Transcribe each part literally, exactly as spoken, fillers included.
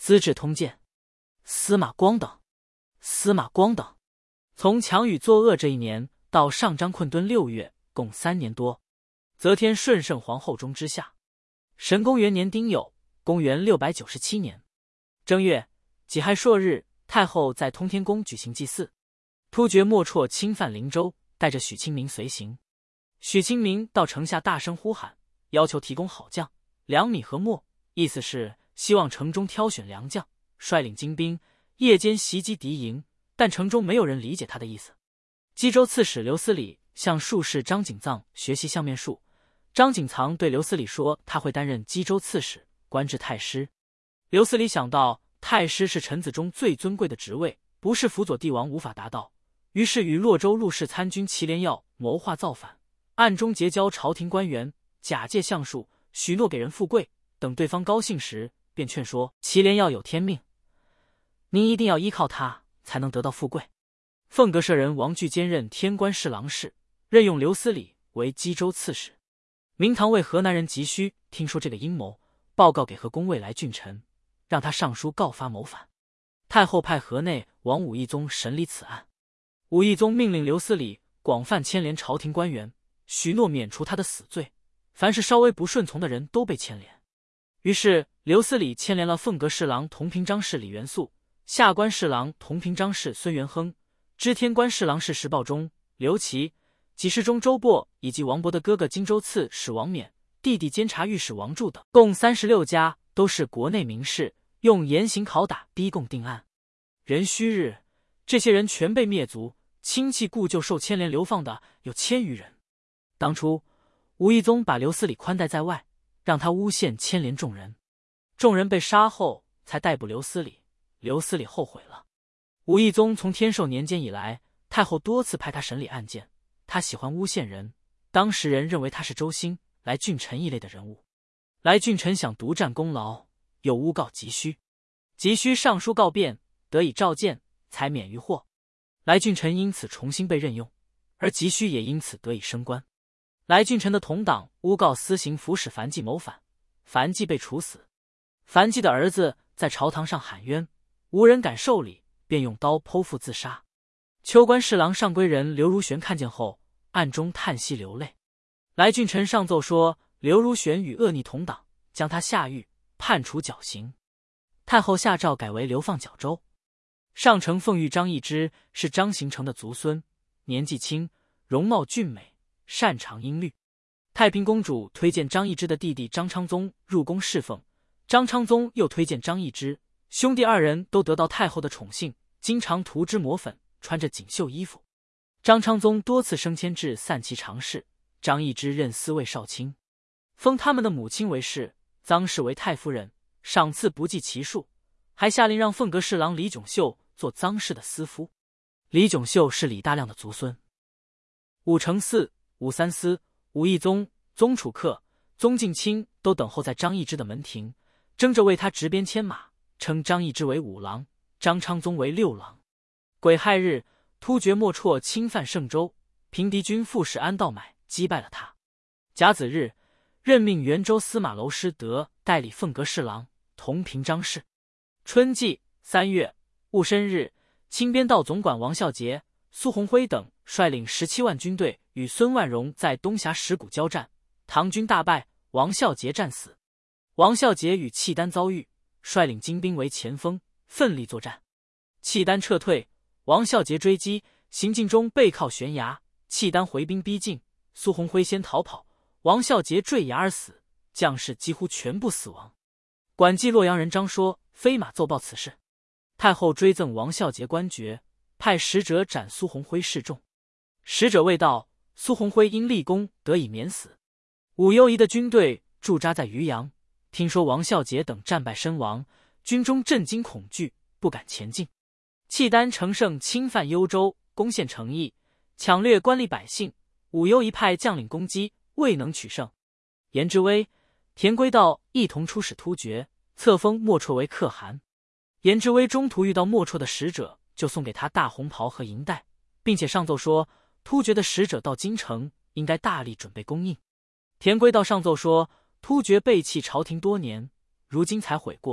资治通鉴》，司马光等。司马光等从强禹作恶这一年到上章困敦六月，共三年多。则天顺圣皇后中之下。神公元年丁酉，公元六百九十七年正月己亥朔日，太后在通天宫举行祭祀。突厥莫绰侵犯灵州，带着许清明随行。许清明到城下大声呼喊，要求提供好将粮米和墨，意思是希望城中挑选良将，率领精兵夜间袭击敌营，但城中没有人理解他的意思。冀州刺史刘思礼向术士张景藏学习相面术，张景藏对刘思礼说他会担任冀州刺史，官至太师。刘思礼想到太师是臣子中最尊贵的职位，不是辅佐帝王无法达到，于是与洛州陆氏参军祁连耀谋划造反，暗中结交朝廷官员，假借相术许诺给人富贵，等对方高兴时便劝说祁连耀有天命，您一定要依靠他才能得到富贵。凤阁舍人王巨兼任天官侍郎事，任用刘思礼为冀州刺史。明堂尉河南人急需听说这个阴谋，报告给河公尉来俊臣，让他上书告发谋反。太后派河内王武义宗审理此案。武义宗命令刘思礼广泛牵连朝廷官员，许诺免除他的死罪，凡是稍微不顺从的人都被牵连。于是刘思礼牵连了凤阁侍郎同平章事李元素、下官侍郎同平章事孙元亨、知天官侍郎事石报忠、刘琦、给事中周勃以及王勃的哥哥荆州刺史王冕、弟弟监察御史王柱等，共三十六家，都是国内名士，用严刑拷打逼供定案。壬戌日，这些人全被灭族，亲戚故旧受牵连流放的有千余人。当初武义宗把刘思礼宽待在外，让他诬陷牵连众人，众人被杀后才逮捕刘思礼，刘思礼后悔了。武义宗从天寿年间以来，太后多次派他审理案件，他喜欢诬陷人，当时人认为他是周兴、来俊臣一类的人物。来俊臣想独占功劳，又诬告急需，急需上书告变，得以召见，才免于祸。来俊臣因此重新被任用，而急需也因此得以升官。来俊臣的同党诬告司刑府使樊季谋反，樊季被处死。樊季的儿子在朝堂上喊冤，无人敢受理，便用刀剖腹自杀。秋官侍郎上归人刘如玄看见后，暗中叹息流泪。来俊臣上奏说刘如玄与恶逆同党，将他下狱，判处绞刑。太后下诏改为流放绞州。上承奉御张易之是张行成的族孙，年纪轻，容貌俊美，擅长音律。太平公主推荐张易之的弟弟张昌宗入宫侍奉，张昌宗又推荐张易之，兄弟二人都得到太后的宠幸，经常涂脂抹粉，穿着锦绣衣服。张昌宗多次升迁至散骑常侍，张易之任司卫少卿，封他们的母亲为氏，臧氏为太夫人，赏赐不计其数，还下令让凤阁侍郎李炯秀做臧氏的司夫。李炯秀是李大亮的族孙。武承嗣、武三思、武义宗、宗楚客、宗敬卿都等候在张易之的门庭，争着为他执鞭牵马，称张易之为五郎，张昌宗为六郎。癸亥日，突厥莫绰侵犯盛州，平敌军副使安道买击败了他。甲子日，任命元州司马娄师德代理凤阁侍郎，同平章事。春季三月戊申日，清边道总管王孝杰、苏鸿辉等率领十七万军队与孙万荣在东峡石谷交战，唐军大败，王孝杰战死。王孝杰与契丹遭遇，率领精兵为前锋，奋力作战。契丹撤退，王孝杰追击，行进中背靠悬崖，契丹回兵逼近，苏鸿辉先逃跑，王孝杰坠崖而死，将士几乎全部死亡。管记洛阳人张说飞马奏报此事，太后追赠王孝杰官爵，派使者斩苏鸿辉示众。使者未到，苏鸿辉因立功得以免死。武攸宜的军队驻扎在渔阳，听说王孝杰等战败身亡，军中震惊恐惧，不敢前进。契丹乘胜侵犯幽州，攻陷成邑，抢掠官吏百姓，武攸宜派将领攻击，未能取胜。颜之威、田归道一同出使突厥，册封莫绰为可汗。颜之威中途遇到莫绰的使者，就送给他大红袍和银带，并且上奏说突厥的使者到京城，应该大力准备供应。田归道上奏说突厥背弃朝廷多年，如今才悔过，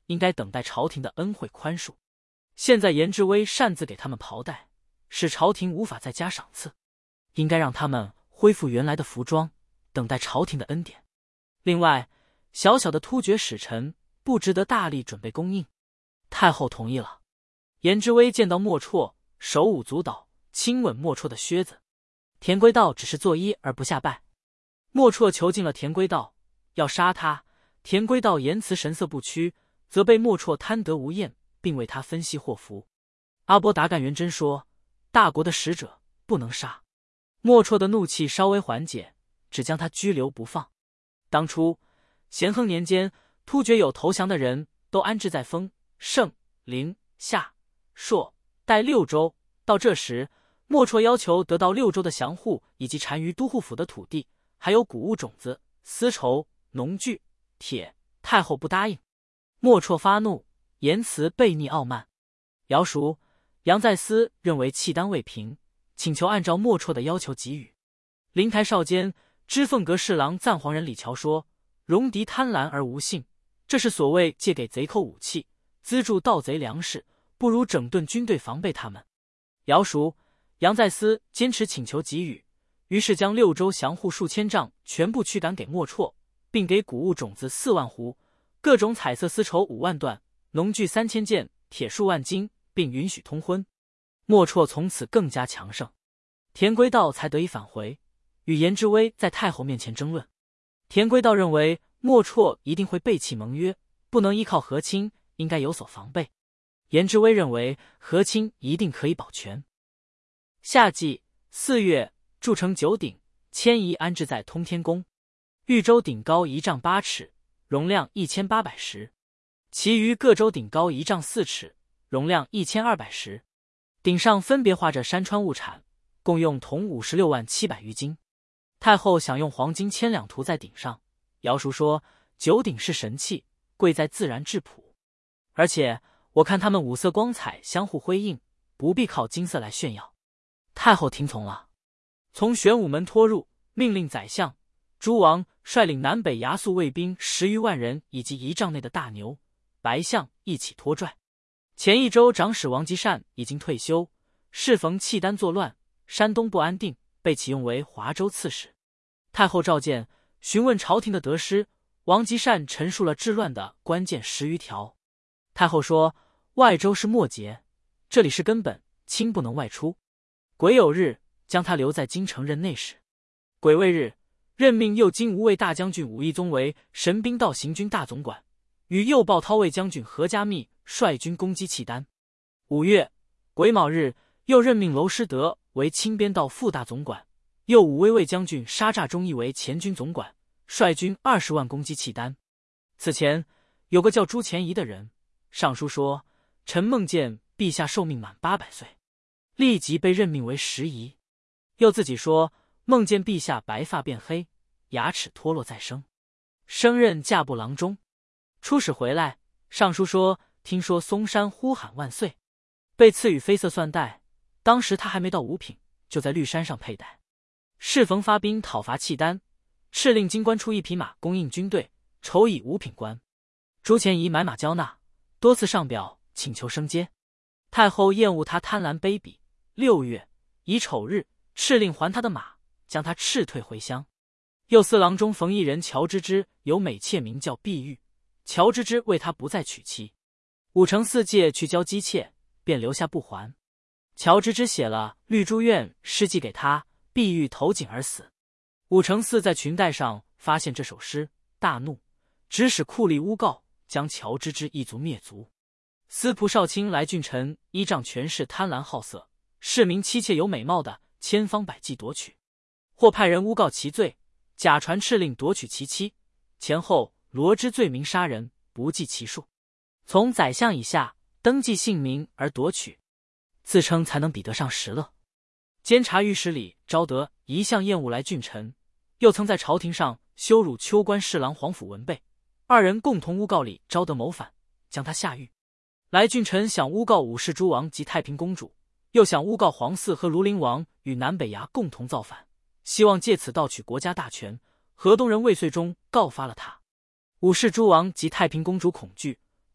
应该等待朝廷的恩惠宽恕。现在颜志威擅自给他们袍带，使朝廷无法再加赏赐，应该让他们恢复原来的服装，等待朝廷的恩典。另外，小小的突厥使臣不值得大力准备供应。太后同意了。颜志威见到莫绰，手舞足蹈，亲吻莫绰的靴子。田归道只是作揖而不下拜。莫绰囚禁了田归道，要杀他。田归道言辞神色不屈，责备莫绰贪得无厌，并为他分析祸福。阿波达干元真说：“大国的使者不能杀。”莫绰的怒气稍微缓解，只将他拘留不放。当初咸亨年间，突厥有投降的人都安置在丰、盛、临、夏、朔、代六州。到这时，莫绰要求得到六州的降户以及单于都护府的土地，还有谷物种子、丝绸、农具、铁。太后不答应。莫绰发怒，言辞悖逆傲慢。姚叔、杨再思认为契丹未平，请求按照莫绰的要求给予。灵台少监知凤阁侍郎赞皇人李峤说：“戎狄贪婪而无信，这是所谓借给贼寇武器，资助盗贼粮食，不如整顿军队防备他们。”姚叔、杨再思坚持请求给予，于是将六州降户数千丈全部驱赶给莫绰，并给谷物种子四万斛，各种彩色丝绸五万段，农具三千件，铁数万斤，并允许通婚。莫绰从此更加强盛，田归道才得以返回，与颜志威在太后面前争论。田归道认为莫绰一定会背弃盟约，不能依靠和亲，应该有所防备。颜志威认为和亲一定可以保全。夏季四月，筑成九鼎，迁移安置在通天宫。豫州顶高一丈八尺，容量一千八百石；其余各州顶高一丈四尺，容量一千二百石。顶上分别画着山川物产，共用铜五十六万七百余斤。太后想用黄金千两涂在顶上。姚叔说：“九鼎是神器，贵在自然质朴，而且我看他们五色光彩相互辉映，不必靠金色来炫耀。”太后听从了，从玄武门拖入，命令宰相、诸王率领南北牙宿卫兵十余万人以及一丈内的大牛、白象一起拖拽。前一州长史王吉善已经退休，适逢契丹作乱，山东不安定，被启用为华州刺史。太后召见，询问朝廷的得失，王吉善陈述了治乱的关键十余条。太后说：“外州是末节，这里是根本，卿不能外出。癸酉日，将他留在京城任内史。癸未日，任命右金吾卫大将军武义宗为神兵道行军大总管，与右豹韬卫将军何家密率军攻击契丹。五月癸卯日，又任命娄师德为清边道副大总管，右武威卫将军沙诈忠义为前军总管，率军二十万攻击契丹。此前有个叫朱前仪的人，上书说臣梦见陛下寿命满八百岁，立即被任命为时仪。又自己说梦见陛下白发变黑，牙齿脱落再生，升任驾部郎中。出使回来，上书说听说嵩山呼喊万岁，被赐予绯色缎带，当时他还没到五品，就在绿山上佩戴。适逢发兵讨伐契丹，敕令京官出一匹马供应军队，酬以五品官。朱前仪买马交纳，多次上表请求升阶。太后厌恶他贪婪卑鄙，六月乙丑日，敕令还他的马，将他斥退回乡。右司郎中冯异人乔芝芝有美妾名叫碧玉，乔芝芝为他不再娶妻。武承嗣借去交姬妾，便留下不还。乔芝芝写了《绿珠院》诗寄给他，碧玉投井而死。武承嗣在裙带上发现这首诗，大怒，指使酷吏诬告，将乔芝芝一族灭族。司仆少卿来俊臣依仗权势贪婪好色，市民妻妾有美貌的，千方百计夺取，或派人诬告其罪，假传敕令夺取其妻，前后罗织罪名杀人，不计其数，从宰相以下登记姓名而夺取，自称才能比得上石勒。监察御史里昭德一向厌恶来俊臣，又曾在朝廷上羞辱秋官侍郎黄甫文备，二人共同诬告里昭德谋反，将他下狱。来俊臣想诬告武氏诸王及太平公主，又想诬告皇嗣和庐陵王与南北衙共同造反，希望借此盗取国家大权。河东人魏遂忠告发了他。武氏诸王及太平公主恐惧，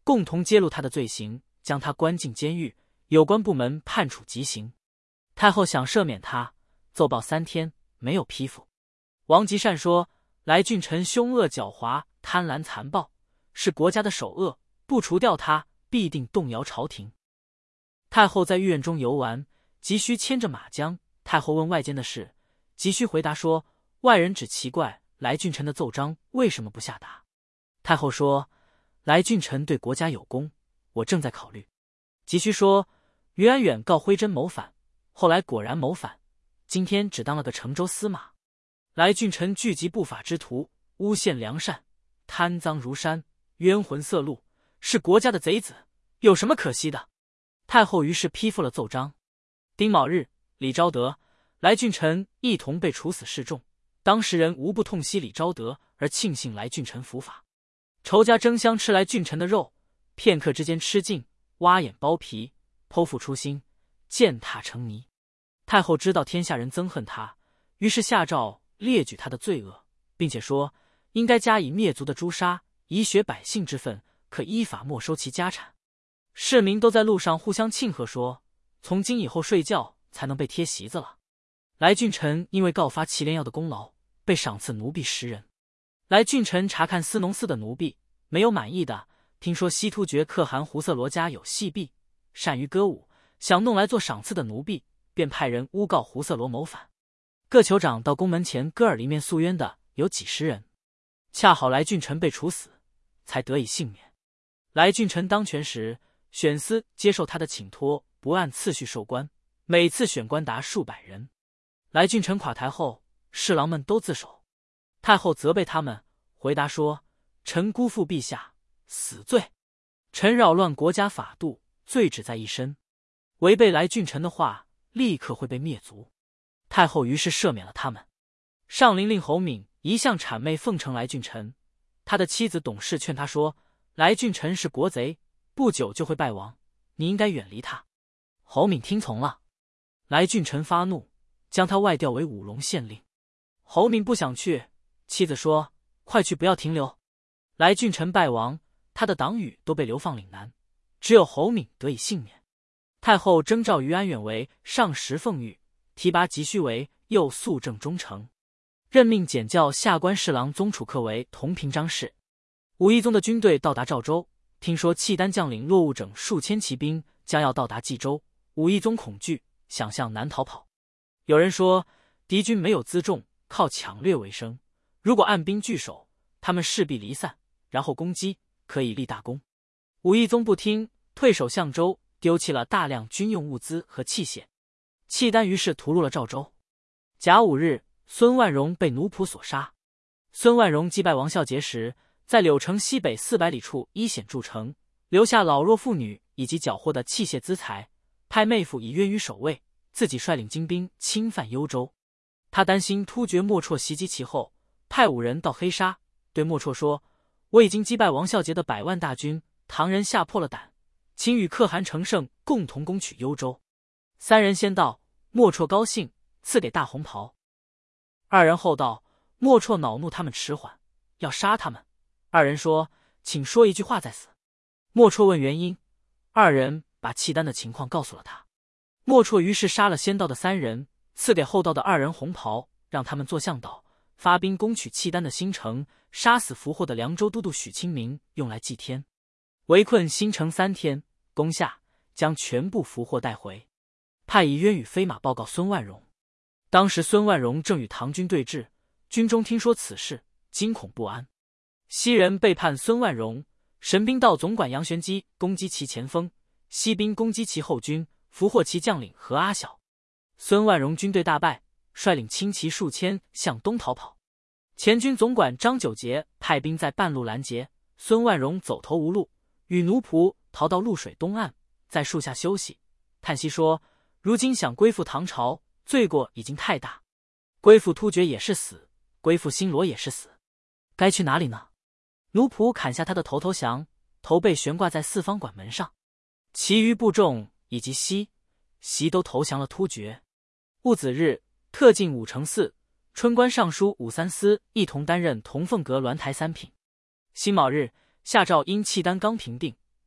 共同揭露他的罪行，将他关进监狱，有关部门判处极刑。太后想赦免他，奏报三天，没有批复。王吉善说，来俊臣凶恶狡猾，贪婪残暴，是国家的首恶，不除掉他，必定动摇朝廷。太后在御院中游玩，急需牵着马缰。太后问外间的事，急需回答说，外人只奇怪来俊臣的奏章为什么不下达。太后说，来俊臣对国家有功，我正在考虑。急需说，于安远告徽真谋反，后来果然谋反，今天只当了个成州司马。来俊臣聚集不法之徒，诬陷良善，贪赃如山，冤魂色路，是国家的贼子，有什么可惜的？太后于是批复了奏章。丁卯日，李昭德、来俊臣一同被处死示众，当时人无不痛惜李昭德，而庆幸来俊臣伏法。仇家争相吃来俊臣的肉，片刻之间吃尽，挖眼剥皮，剖腹出心，践踏成泥。太后知道天下人憎恨他，于是下诏列举他的罪恶，并且说应该加以灭族的诛杀，以雪百姓之愤，可依法没收其家产。市民都在路上互相庆贺说，从今以后睡觉才能被贴席子了。来俊臣因为告发祁连耀的功劳，被赏赐奴婢十人。来俊臣查看司农司的奴婢，没有满意的，听说西突厥可汗胡色罗家有戏婢，善于歌舞，想弄来做赏赐的奴婢，便派人诬告胡色罗谋反。各酋长到宫门前割耳立面诉冤的有几十人，恰好来俊臣被处死，才得以幸免。来俊臣当权时，选司接受他的请托，不按次序授官，每次选官达数百人。来俊臣垮台后，侍郎们都自首，太后责备他们，回答说，臣辜负陛下，死罪。臣扰乱国家法度，罪只在一身，违背来俊臣的话，立刻会被灭族。太后于是赦免了他们。上林令侯敏一向谄媚奉承来俊臣，他的妻子董氏劝他说，来俊臣是国贼，不久就会败亡，你应该远离他。侯敏听从了。来俊臣发怒，将他外调为武隆县令。侯敏不想去，妻子说，快去，不要停留。来俊臣败亡，他的党羽都被流放岭南，只有侯敏得以幸免。太后征召于安远为上十奉御，提拔急需为右肃正中丞，任命检校下官侍郎宗楚客为同平章事。武义宗的军队到达赵州，听说契丹将领落伍整数千骑兵将要到达冀州，武义宗恐惧，想向南逃跑。有人说，敌军没有辎重，靠抢掠为生，如果按兵据守，他们势必离散，然后攻击，可以立大功。武义宗不听，退守相州，丢弃了大量军用物资和器械。契丹于是屠戮了赵州。甲午日，孙万荣被奴仆所杀。孙万荣击败王孝杰时，在柳城西北四百里处依险筑城，留下老弱妇女以及缴获的器械资财，派妹夫以约于守卫，自己率领精兵侵犯幽州。他担心突厥莫绰袭击其后，派五人到黑沙，对莫绰说，我已经击败王孝杰的百万大军，唐人吓破了胆，请与可汗乘胜共同攻取幽州。三人先到，莫绰高兴，赐给大红袍。二人后到，莫绰恼怒他们迟缓，要杀他们。二人说，请说一句话再死。莫绰问原因，二人把契丹的情况告诉了他。莫绰于是杀了先到的三人，赐给后到的二人红袍，让他们做向导，发兵攻取契丹的新城，杀死俘获的凉州都督许清明，用来祭天。围困新城三天，攻下，将全部俘获带回，派以渊与飞马报告孙万荣。当时孙万荣正与唐军对峙，军中听说此事，惊恐不安。西人背叛孙万荣，神兵道总管杨玄基攻击其前锋，西兵攻击其后军，俘获其将领何阿晓。孙万荣军队大败，率领轻骑数千向东逃跑。前军总管张九节派兵在半路拦截，孙万荣走投无路，与奴仆逃到潞水东岸，在树下休息，叹息说，如今想归附唐朝，罪过已经太大，归附突厥也是死，归附新罗也是死，该去哪里呢？奴仆砍下他的头投降，头被悬挂在四方馆门上。其余部众以及西、袭都投降了突厥。戊子日，特进武承嗣、春官尚书武三思一同担任同凤阁鸾台三品。辛卯日，下诏因契丹刚平定，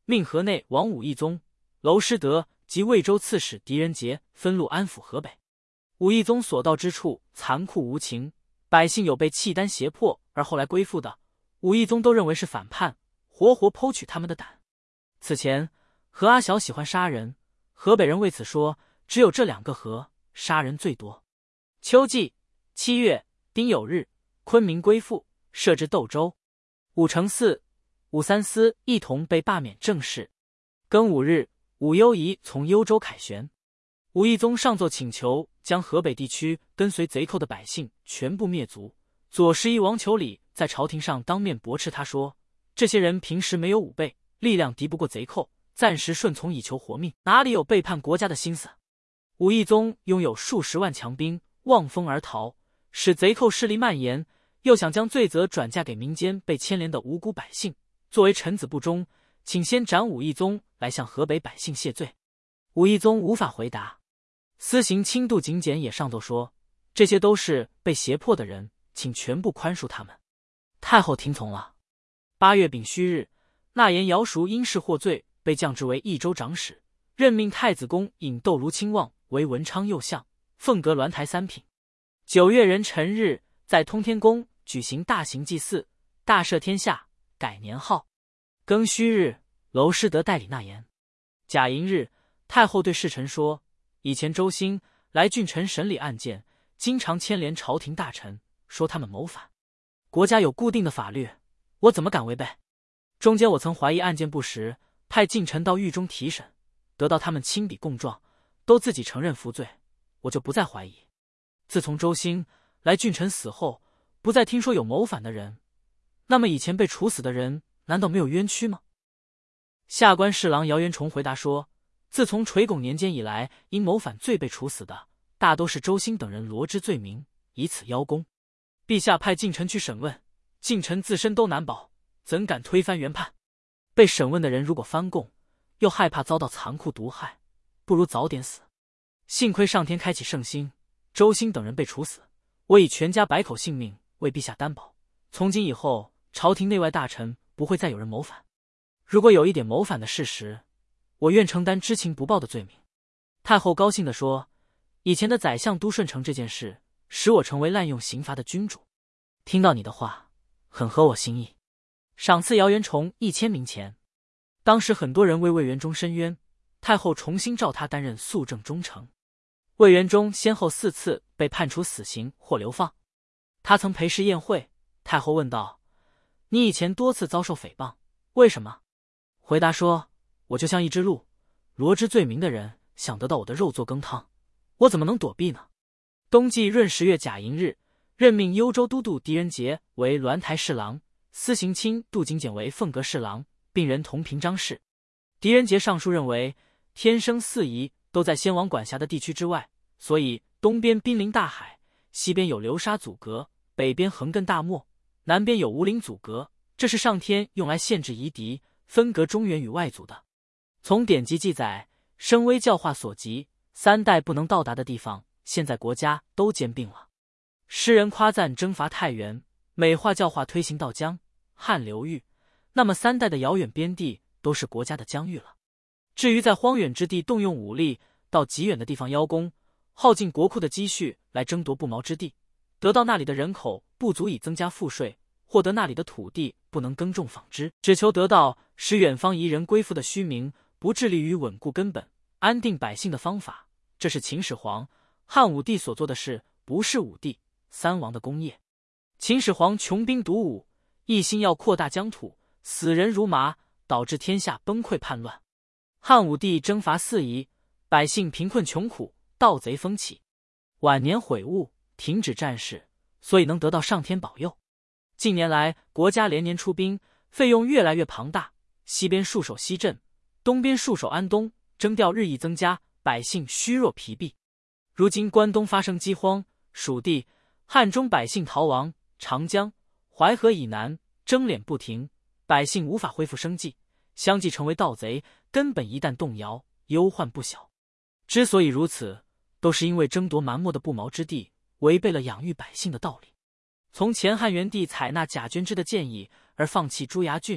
命河内王武义宗、娄师德及魏州刺史狄仁杰分路安抚河北。武义宗所到之处残酷无情，百姓有被契丹胁迫而后来归附的，武义宗都认为是反叛，活活剖取他们的胆。此前何阿晓喜欢杀人，河北人为此说只有这两个河杀人最多。秋季七月丁酉日，昆明归附，设置窦州。武承嗣、武三思一同被罢免正式。庚午日，武攸宜从幽州凯旋。武义宗上奏请求将河北地区跟随贼寇的百姓全部灭族。左拾遗王求礼在朝廷上当面驳斥他说，这些人平时没有武备，力量敌不过贼寇，暂时顺从以求活命，哪里有背叛国家的心思？武义宗拥有数十万强兵，望风而逃，使贼寇势力蔓延，又想将罪责转嫁给民间被牵连的无辜百姓，作为臣子不忠，请先斩武义宗来向河北百姓谢罪。武义宗无法回答。司行卿杜景简也上奏说，这些都是被胁迫的人，请全部宽恕他们。太后听从了。八月丙戌日，纳言姚叔因事获罪，被降职为益州长史，任命太子宫尹窦卢亲王为文昌右相，凤阁鸾台三品。九月壬辰日，在通天宫举行大型祭祀，大赦天下，改年号。庚戌日，娄师德代理纳言。甲寅日，太后对侍臣说，以前周兴来郡臣审理案件，经常牵连朝廷大臣，说他们谋反。国家有固定的法律，我怎么敢违背？中间我曾怀疑案件不实，派近臣到狱中提审，得到他们亲笔供状，都自己承认服罪，我就不再怀疑。自从周兴来郡臣死后，不再听说有谋反的人，那么以前被处死的人难道没有冤屈吗？下官侍郎姚元崇回答说，自从垂拱年间以来，因谋反罪被处死的，大都是周兴等人罗织罪名，以此邀功。陛下派近臣去审问，近臣自身都难保，怎敢推翻原判？被审问的人如果翻供，又害怕遭到残酷毒害，不如早点死。幸亏上天开启圣心，周兴等人被处死，我以全家百口性命为陛下担保，从今以后，朝廷内外大臣不会再有人谋反。如果有一点谋反的事实，我愿承担知情不报的罪名。太后高兴地说，以前的宰相都顺承这件事，使我成为滥用刑罚的君主。听到你的话，很合我心意，赏赐姚元崇一千名钱。当时很多人为魏元忠申冤，太后重新召他担任肃正忠诚。魏元忠先后四次被判处死刑或流放。他曾陪侍宴会，太后问道，你以前多次遭受诽谤，为什么？回答说，我就像一只鹿，罗织罪名的人想得到我的肉做羹汤，我怎么能躲避呢？冬季闰十月甲寅日，任命幽州都督狄仁杰为鸾台侍郎，司行卿杜景简为凤阁侍郎，并任同平章事。狄仁杰上书认为，天生四夷都在先王管辖的地区之外，所以东边濒临大海，西边有流沙阻隔，北边横亘大漠，南边有吴陵阻隔，这是上天用来限制夷狄，分隔中原与外族的。从典籍记载，声威教化所及，三代不能到达的地方，现在国家都兼并了。诗人夸赞征伐太原，美化教化推行到江汉流域，那么三代的遥远边地都是国家的疆域了。至于在荒远之地动用武力，到极远的地方邀功，耗尽国库的积蓄来争夺不毛之地，得到那里的人口不足以增加赋税，获得那里的土地不能耕种纺织，只求得到使远方夷人归附的虚名，不致力于稳固根本、安定百姓的方法，这是秦始皇、汉武帝所做的事，不是武帝、三王的功业。秦始皇穷兵黩武，一心要扩大疆土，死人如麻，导致天下崩溃叛乱。汉武帝征伐四夷，百姓贫困穷苦，盗贼风起。晚年悔悟，停止战事，所以能得到上天保佑。近年来，国家连年出兵，费用越来越庞大，西边戍守西镇，东边戍守安东，征调日益增加，百姓虚弱疲弊。如今关东发生饥荒，蜀地、汉中百姓逃亡，长江、淮河以南征敛不停，百姓无法恢复生计，相继成为盗贼，根本一旦动摇，忧患不小。之所以如此，都是因为争夺蛮漠的不毛之地，违背了养育百姓的道理。从前汉元帝采纳贾捐之的建议而放弃朱崖郡、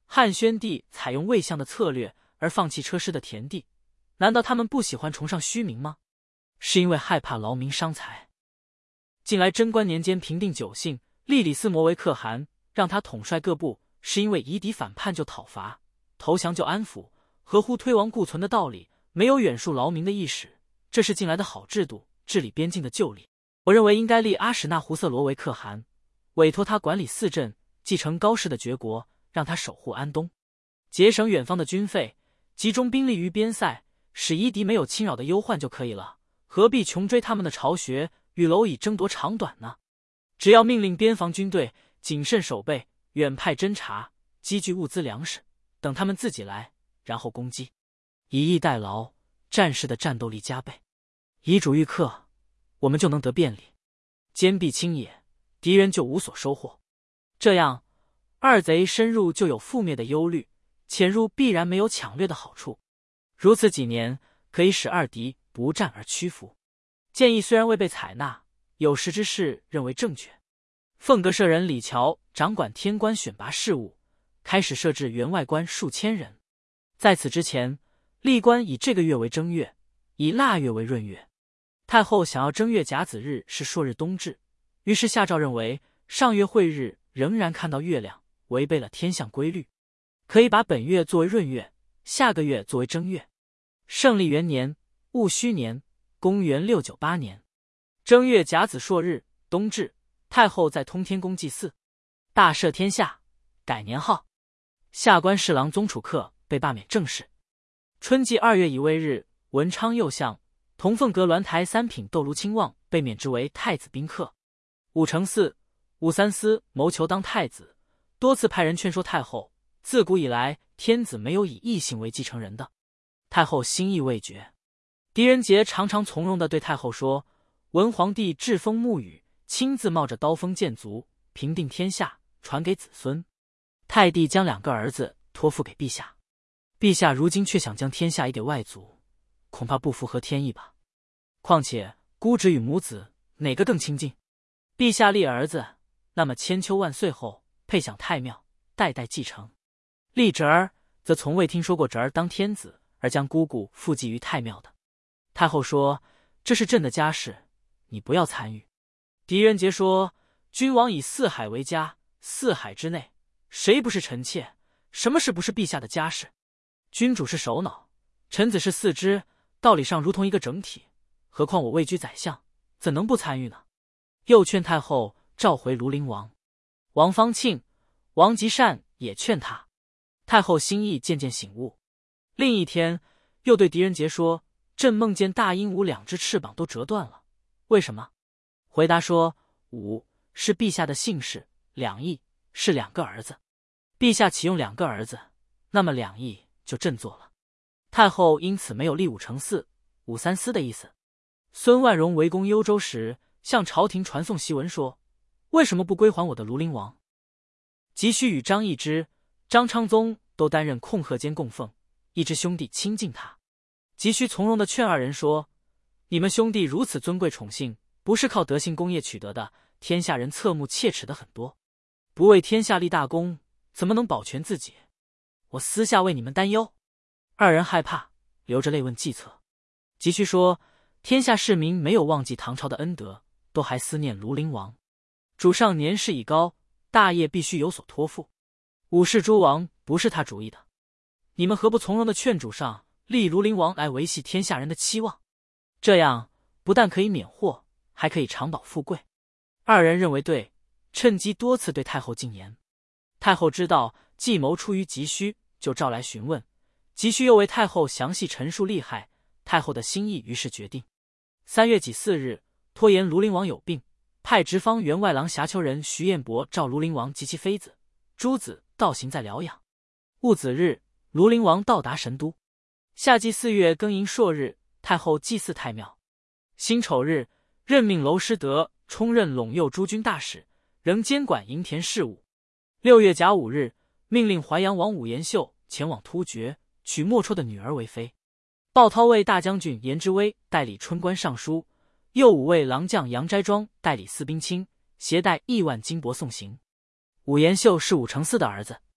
汉宣帝采用魏相的策略而放弃车师的田地，难道他们不喜欢崇尚虚名吗？是因为害怕劳民伤财。近来贞观年间平定九姓，立李斯摩为可汗，让他统帅各部，是因为夷狄反叛就讨伐，投降就安抚，合乎推亡固存的道理，没有远戍劳民的意识，这是近来的好制度，治理边境的旧例。我认为应该立阿史那胡色罗为可汗，委托他管理四镇，继承高氏的爵国，让他守护安东，节省远方的军费，集中兵力于边塞，使夷狄没有侵扰的忧患就可以了，何必穷追他们的巢穴，与蝼蚁争夺长短呢？只要命令边防军队谨慎守备，远派侦察，积聚物资粮食，等他们自己来，然后攻击，以逸待劳，战士的战斗力加倍，以主御客，我们就能得便利，坚壁清野，敌人就无所收获。这样二贼深入就有覆灭的忧虑，潜入必然没有抢掠的好处。如此几年，可以使二敌不战而屈服。建议虽然未被采纳，有识之士认为正确。凤阁舍人李峤掌管天官选拔事务，开始设置员外官数千人。在此之前，历官以这个月为正月，以腊月为闰月。太后想要正月甲子日是朔日冬至，于是下诏认为上月晦日仍然看到月亮，违背了天象规律，可以把本月作为闰月，下个月作为正月。圣历元年戊戌年，公元六九八年，正月甲子朔日冬至，太后在通天宫祭祀，大赦天下，改年号。下官侍郎宗楚客被罢免正事。春季二月乙未日，文昌右相同凤阁鸾台三品窦卢亲望被免职为太子宾客。武承嗣、武三思谋求当太子，多次派人劝说太后，自古以来天子没有以异姓为继承人的。太后心意未决。狄仁杰常常从容地对太后说，文皇帝栉风沐雨，亲自冒着刀锋剑足，平定天下，传给子孙。太帝将两个儿子托付给陛下，陛下如今却想将天下移给外族，恐怕不符合天意吧。况且姑侄与母子哪个更亲近？陛下立儿子，那么千秋万岁后配享太庙，代代继承；立侄儿，则从未听说过侄儿当天子而将姑姑附继于太庙的。太后说，这是朕的家事，你不要参与。狄仁杰说，君王以四海为家，四海之内谁不是臣妾？什么事不是陛下的家事？君主是首脑，臣子是四肢，道理上如同一个整体，何况我位居宰相，怎能不参与呢？又劝太后召回庐陵王。王方庆、王吉善也劝他。太后心意渐渐醒悟。另一天又对狄仁杰说，朕梦见大鹦鹉两只翅膀都折断了，为什么？回答说，鹉是陛下的姓氏，两翼是两个儿子，陛下启用两个儿子，那么两翼就朕做了。太后因此没有立武承嗣、武三思的意思。孙万荣围攻幽州时，向朝廷传送檄文说，为什么不归还我的庐陵王？急需与张易之、张昌宗都担任控鹤监供奉，一之兄弟亲近他。急需从容地劝二人说，你们兄弟如此尊贵宠幸，不是靠德行功业取得的，天下人侧目切齿的很多，不为天下立大功，怎么能保全自己？我私下为你们担忧。二人害怕，流着泪问计策。急需说，天下市民没有忘记唐朝的恩德，都还思念庐陵王。主上年事已高，大业必须有所托付。武氏诸王不是他主意的，你们何不从容地劝主上立庐陵王来维系天下人的期望？这样不但可以免祸，还可以长保富贵。二人认为对，趁机多次对太后进言。太后知道计谋出于急需，就召来询问。急需又为太后详细陈述利害，太后的心意于是决定。三月己巳日，拖延庐陵王有病，派直方员外郎峡丘人徐彦博召庐陵王及其妃子、诸子道行在疗养。戊子日，庐陵王到达神都。夏季四月庚寅朔日，太后祭祀太庙。辛丑日，任命娄师德充任陇右诸军大使，仍监管营田事务。六月甲午日，命令淮阳王武延秀前往突厥，娶莫绰的女儿为妃。鲍涛为大将军颜之威代理春官尚书，右武卫郎将杨斋庄代理司兵卿，携带亿万金帛送行。武延秀是武承嗣的儿子。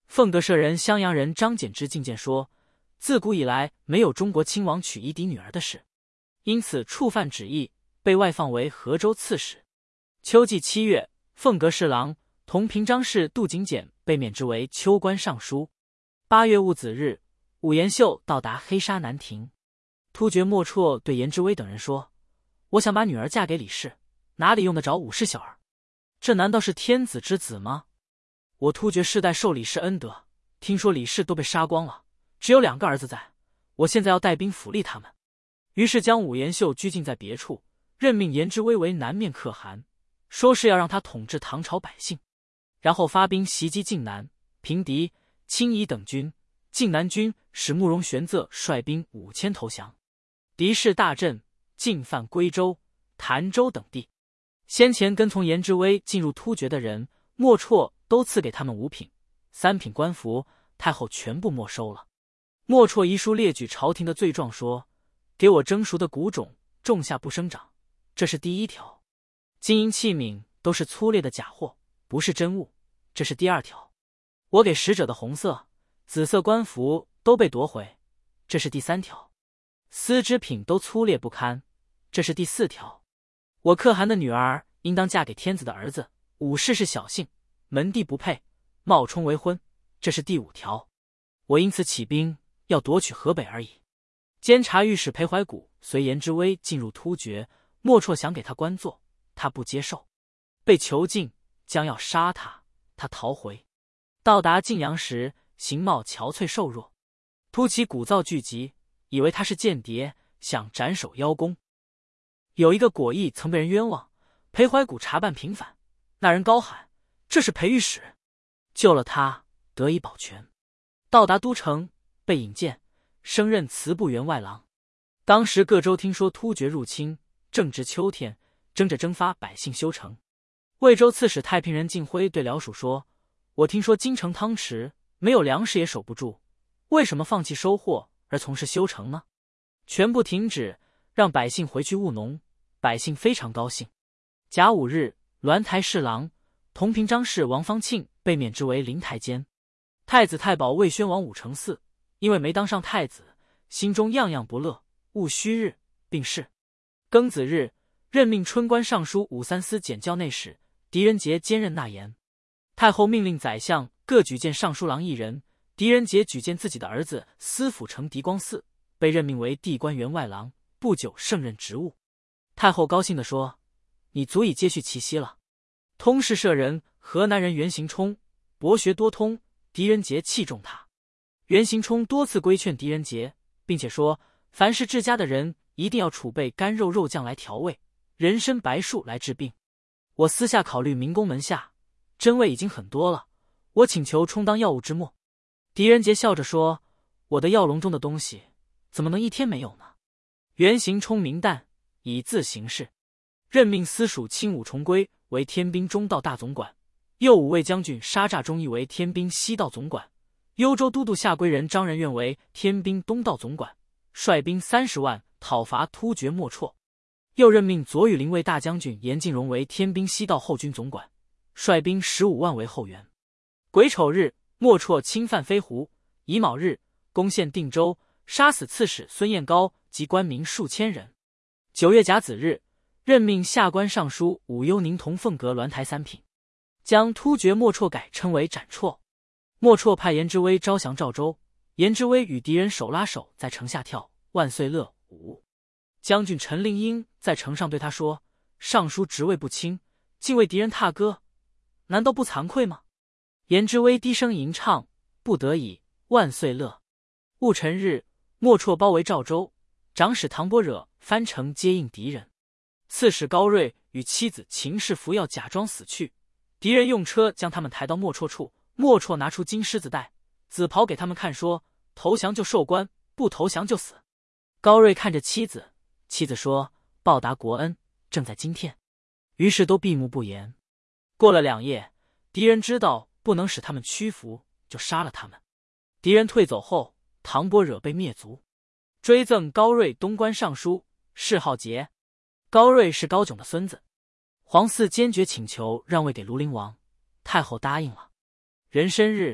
凤阁舍人襄阳人张柬之进谏说，自古以来没有中国亲王娶夷狄女儿的事，因此触犯旨意，被外放为河州刺史。秋季七月，凤阁侍郎同平章事杜景简被免职为秋官尚书。八月戊子日，武延秀到达黑沙南亭。突厥莫绰对颜之威等人说，我想把女儿嫁给李氏，哪里用得着武氏小儿？这难道是天子之子吗？我突厥世代受李氏恩德，听说李氏都被杀光了，只有两个儿子在，我现在要带兵抚立他们。于是将武延秀拘禁在别处，任命颜之威为南面可汗，说是要让他统治唐朝百姓。然后发兵袭击晋南、平敌、清夷等军。晋南军使慕容玄策率兵五千投降，敌势大振，进犯归州、潭州等地。先前跟从颜之威进入突厥的人，莫绰都赐给他们五品、三品官服，太后全部没收了。莫绰遗书列举朝廷的罪状，说：给我蒸熟的谷种，种下不生长，这是第一条；金银器皿都是粗劣的假货，不是真物，这是第二条；我给使者的红色、紫色官服都被夺回，这是第三条；丝织品都粗劣不堪，这是第四条；我可汗的女儿应当嫁给天子的儿子，武氏是小姓，门第不配，冒充为婚，这是第五条。我因此起兵，要夺取河北而已。监察御史裴怀古随颜之威进入突厥，莫绰想给他官做，他不接受，被囚禁，将要杀他，他逃回。到达晋阳时，形貌憔悴瘦弱，突起鼓噪聚集，以为他是间谍，想斩首邀功。有一个果毅曾被人冤枉，裴怀古查办平反，那人高喊：这是裴御史，救了他，得以保全。到达都城，被引荐，升任祠部员外郎。当时各州听说突厥入侵，正值秋天，争着征发百姓修城。魏州刺史太平人晋辉对辽属说：我听说京城汤池没有粮食也守不住，为什么放弃收获而从事修城呢？全部停止，让百姓回去务农。百姓非常高兴。甲午日，栾台侍郎同平章事王方庆被免职为临台监。太子太保魏宣王武承嗣，因为没当上太子，心中样样不乐，戊戌日病逝。庚子日，任命春官尚书武三司检校内史狄仁杰兼任纳言。太后命令宰相各举荐尚书郎一人，狄仁杰举荐自己的儿子司府丞狄光嗣，被任命为地官员外郎，不久胜任职务。太后高兴地说：你足以接续其息了。通事舍人河南人袁行冲博学多通，狄仁杰器重他。袁行冲多次规劝狄仁杰，并且说凡是治家的人一定要储备干肉肉酱来调味，人参白术来治病。我私下考虑民工门下真味已经很多了，我请求充当药物之末。狄仁杰笑着说：我的药笼中的东西怎么能一天没有呢？袁行冲明淡，以自行事，任命司属卿武重归为天兵中道大总管，右武卫将军沙诈忠义为天兵西道总管，幽州都督下归人张仁愿为天兵东道总管，率兵三十万讨伐突厥莫绰。又任命左羽林卫大将军严敬荣为天兵西道后军总管，率兵十五万为后援。癸丑日，莫绰侵犯飞狐；乙卯日，攻陷定州，杀死刺史孙彦高及官民数千人。九月甲子日，任命下官尚书武幽宁同凤阁鸾台三品，将突厥莫绰改称为斩绰。莫绰派颜之威招降赵州，颜之威与敌人手拉手在城下跳万岁乐舞。将军陈令英在城上对他说：尚书职位不轻，竟为敌人踏歌，难道不惭愧吗？颜之威低声吟唱，不得已万岁乐。戊辰日，莫绰包围赵州，长史唐伯惹翻城接应敌人。刺史高睿与妻子秦氏服药假装死去，敌人用车将他们抬到莫绰处，莫绰拿出金狮子带、紫袍给他们看，说投降就受官，不投降就死。高睿看着妻子，妻子说报答国恩正在今天，于是都闭目不言。过了两夜，敌人知道不能使他们屈服，就杀了他们。敌人退走后，唐伯惹被灭族，追赠高睿东关尚书，谥号节。高睿是高炯的孙子。皇嗣坚决请求让位给庐陵王，太后答应了。壬申日，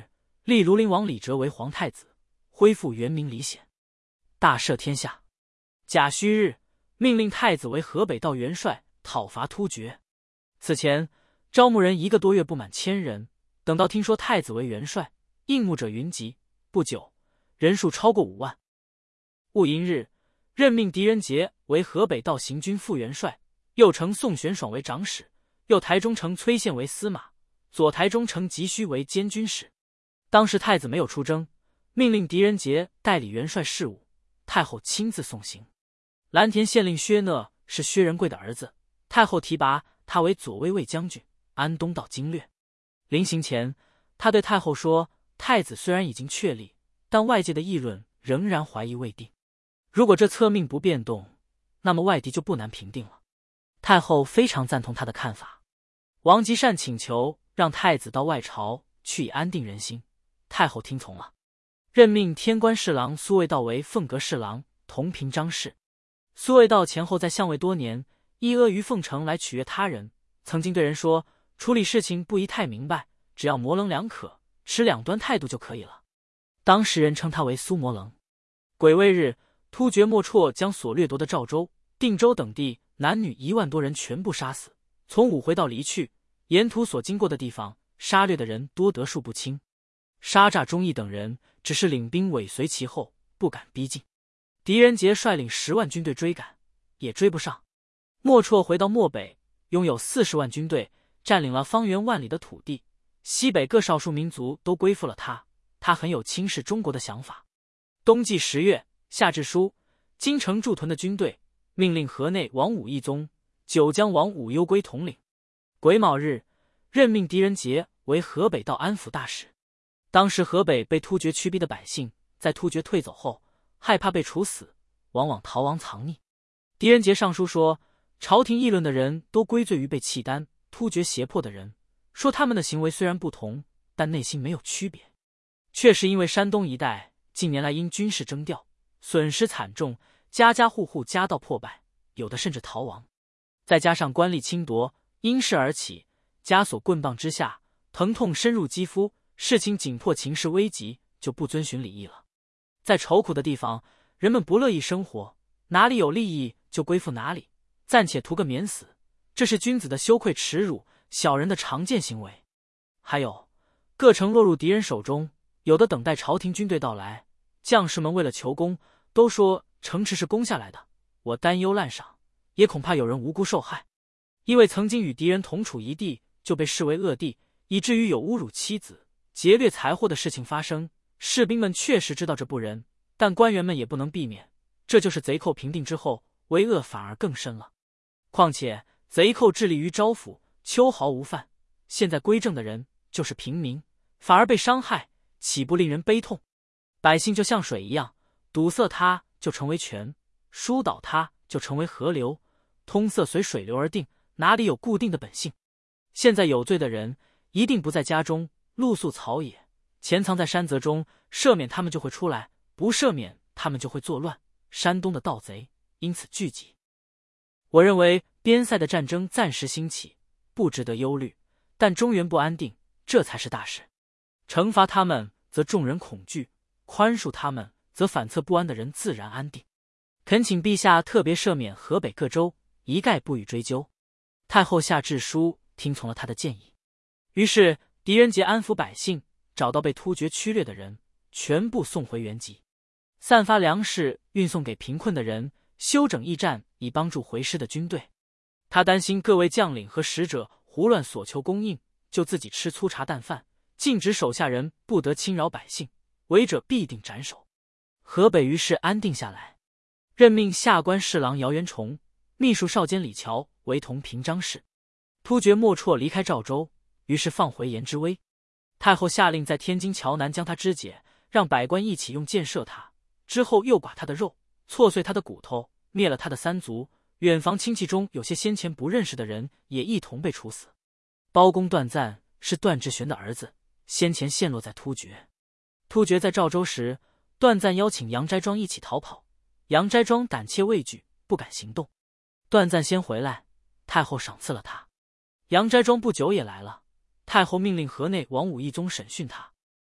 立庐陵王李哲为皇太子，恢复原名李显，大赦天下。甲戌日，命令太子为河北道元帅，讨伐突厥。此前招募人一个多月不满千人，等到听说太子为元帅，应募者云集，不久人数超过五万。戊寅日，任命狄仁杰为河北道行军副元帅，右丞宋玄爽为长史，右台中丞崔宪为司马，左台中丞急须为监军使。当时太子没有出征，命令狄仁杰代理元帅事务，太后亲自送行。蓝田县令薛讷是薛仁贵的儿子，太后提拔他为左卫卫将军，安东道经略。临行前，他对太后说，太子虽然已经确立，但外界的议论仍然怀疑未定。如果这册命不变动，那么外敌就不难平定了。太后非常赞同他的看法。王吉善请求让太子到外朝去，以安定人心，太后听从了，任命天官侍郎苏味道为凤阁侍郎，同平章事。苏味道前后在相位多年，依阿谀奉承来取悦他人，曾经对人说，处理事情不宜太明白，只要模棱两可，持两端态度就可以了。当时人称他为苏模棱。癸未日，突厥莫绰将所掠夺的赵州、定州等地男女一万多人全部杀死，从五回道离去，沿途所经过的地方，杀掠的人多得数不清。沙诈忠义等人只是领兵尾随其后，不敢逼近。狄仁杰率领十万军队追赶，也追不上。莫绰回到漠北，拥有四十万军队，占领了方圆万里的土地，西北各少数民族都归附了他，他很有轻视中国的想法。冬季十月，下制书，京城驻屯的军队，命令河内王武义宗、九江王武攸归统领。癸卯日，任命狄仁杰为河北道安抚大使。当时河北被突厥驱逼的百姓，在突厥退走后，害怕被处死，往往逃亡藏匿。狄仁杰上书说，朝廷议论的人都归罪于被契丹、突厥胁迫的人，说他们的行为虽然不同，但内心没有区别。确实因为山东一带近年来因军事征调，损失惨重，家家户户家道破败，有的甚至逃亡。再加上官吏侵夺，因势而起，枷锁棍棒之下，疼痛深入肌肤，事情紧迫，情势危急，就不遵循礼义了。在愁苦的地方，人们不乐意生活，哪里有利益就归附哪里，暂且图个免死，这是君子的羞愧耻辱，小人的常见行为。还有，各城落入敌人手中，有的等待朝廷军队到来，将士们为了求功，都说城池是攻下来的，我担忧滥赏，也恐怕有人无辜受害。因为曾经与敌人同处一地，就被视为恶地，以至于有侮辱妻子、劫掠财货的事情发生。士兵们确实知道这不仁，但官员们也不能避免，这就是贼寇平定之后，为恶反而更深了。况且贼寇致力于招抚，秋毫无犯，现在归正的人就是平民，反而被伤害，岂不令人悲痛？百姓就像水一样，堵塞它就成为泉，疏导它就成为河流，通塞随水流而定，哪里有固定的本性？现在有罪的人一定不在家中，露宿草野，潜藏在山泽中，赦免他们就会出来，不赦免他们就会作乱，山东的盗贼因此聚集。我认为边塞的战争暂时兴起，不值得忧虑，但中原不安定，这才是大事。惩罚他们则众人恐惧，宽恕他们则反侧不安的人自然安定。恳请陛下特别赦免河北各州，一概不予追究。太后下制书，听从了他的建议。于是狄仁杰安抚百姓，找到被突厥驱掠的人，全部送回原籍，散发粮食，运送给贫困的人，修整驿站，以帮助回师的军队。他担心各位将领和使者胡乱所求供应，就自己吃粗茶淡饭，禁止手下人不得侵扰百姓，违者必定斩首。河北于是安定下来，任命下官侍郎姚元崇、秘书少监李峤为同平章事。突厥莫绰离开赵州，于是放回颜之威。太后下令在天津桥南将他肢解，让百官一起用箭射他，之后又剐他的肉，挫碎他的骨头，灭了他的三族。远房亲戚中有些先前不认识的人也一同被处死。包公段赞是段志玄的儿子，先前陷落在突厥。突厥在赵州时，段赞邀请杨斋庄一起逃跑，杨斋庄胆怯畏惧，不敢行动。段赞先回来，太后赏赐了他。杨斋庄不久也来了，太后命令河内王武义宗审讯他。